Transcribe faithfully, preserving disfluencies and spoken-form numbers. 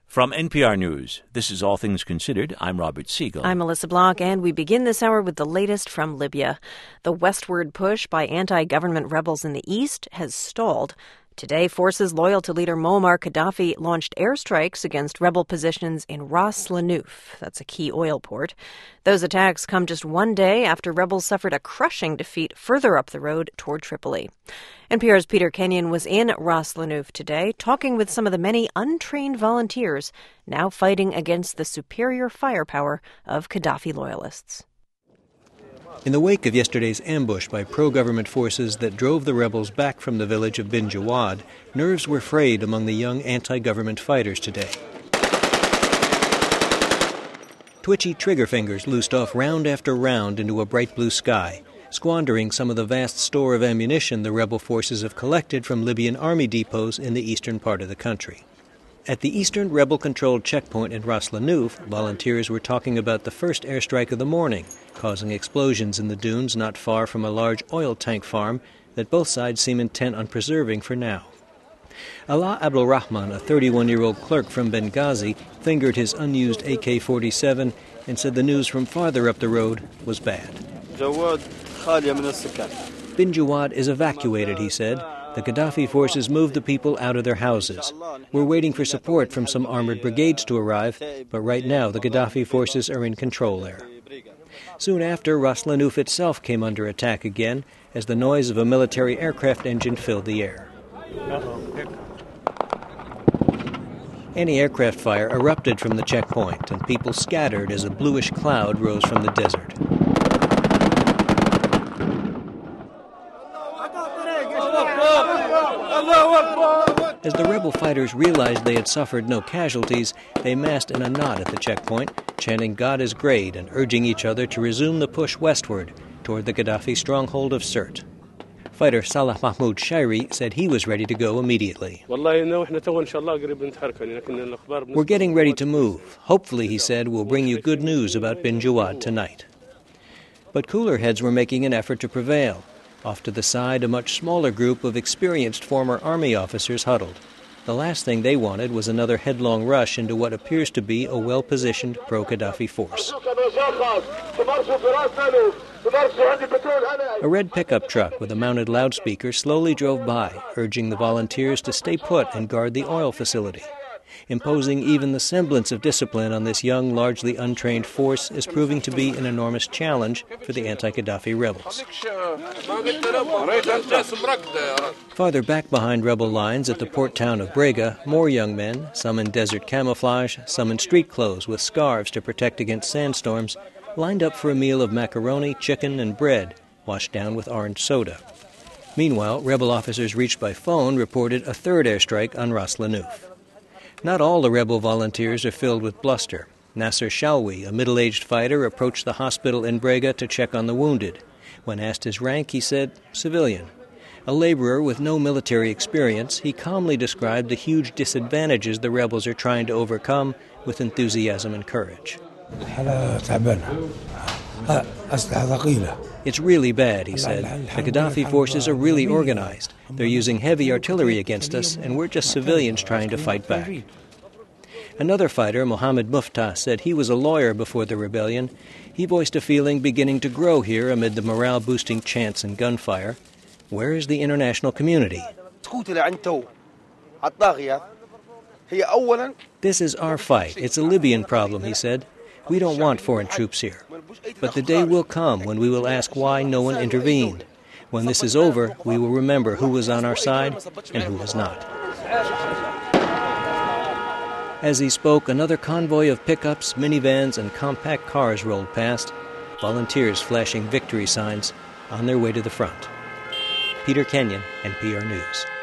From N P R News, this is All Things Considered. I'm Robert Siegel. I'm Melissa Block, and we begin this hour with the latest from Libya. The westward push by anti-government rebels in the east has stalled. Today, forces loyal to leader Muammar Gaddafi launched airstrikes against rebel positions in Ras Lanuf. That's a key oil port. Those attacks come just one day after rebels suffered a crushing defeat further up the road toward Tripoli. N P R's Peter Kenyon was in Ras Lanuf today, talking with some of the many untrained volunteers now fighting against the superior firepower of Gaddafi loyalists. In the wake of yesterday's ambush by pro-government forces that drove the rebels back from the village of Bin Jawad, nerves were frayed among the young anti-government fighters today. Twitchy trigger fingers loosed off round after round into a bright blue sky, squandering some of the vast store of ammunition the rebel forces have collected from Libyan army depots in the eastern part of the country. At the eastern rebel-controlled checkpoint in Ras Lanuf, volunteers were talking about the first airstrike of the morning, causing explosions in the dunes not far from a large oil tank farm that both sides seem intent on preserving for now. Ala Abdul Rahman, a thirty-one-year-old clerk from Benghazi, fingered his unused A K forty-seven and said the news from farther up the road was bad. Bin Jawad is evacuated, he said. The Gaddafi forces moved the people out of their houses. We're waiting for support from some armored brigades to arrive, but right now the Gaddafi forces are in control there. Soon after, Ras Lanuf itself came under attack again as the noise of a military aircraft engine filled the air. Anti-aircraft fire erupted from the checkpoint, and people scattered as a bluish cloud rose from the desert. As the rebel fighters realized they had suffered no casualties, they massed in a knot at the checkpoint, chanting God is great and urging each other to resume the push westward toward the Gaddafi stronghold of Sirte. Fighter Salah Mahmoud Shairi said he was ready to go immediately. We're getting ready to move. Hopefully, he said, we'll bring you good news about Bin Jawad tonight. But cooler heads were making an effort to prevail. Off to the side, a much smaller group of experienced former army officers huddled. The last thing they wanted was another headlong rush into what appears to be a well-positioned pro-Gaddafi force. A red pickup truck with a mounted loudspeaker slowly drove by, urging the volunteers to stay put and guard the oil facility. Imposing even the semblance of discipline on this young, largely untrained force is proving to be an enormous challenge for the anti-Gaddafi rebels. Farther back behind rebel lines at the port town of Brega, more young men, some in desert camouflage, some in street clothes with scarves to protect against sandstorms, lined up for a meal of macaroni, chicken, and bread, washed down with orange soda. Meanwhile, rebel officers reached by phone reported a third airstrike on Ras Lanuf. Not all the rebel volunteers are filled with bluster. Nasser Shalwi, a middle-aged fighter, approached the hospital in Brega to check on the wounded. When asked his rank, he said, civilian. A laborer with no military experience, he calmly described the huge disadvantages the rebels are trying to overcome with enthusiasm and courage. It's really bad, he said. The Gaddafi forces are really organized. They're using heavy artillery against us, and we're just civilians trying to fight back. Another fighter, Mohammed Muftah, said he was a lawyer before the rebellion. He voiced a feeling beginning to grow here amid the morale-boosting chants and gunfire. Where is the international community? This is our fight. It's a Libyan problem, he said. We don't want foreign troops here. But the day will come when we will ask why no one intervened. When this is over, we will remember who was on our side and who was not. As he spoke, another convoy of pickups, minivans, and compact cars rolled past, volunteers flashing victory signs on their way to the front. Peter Kenyon, N P R News.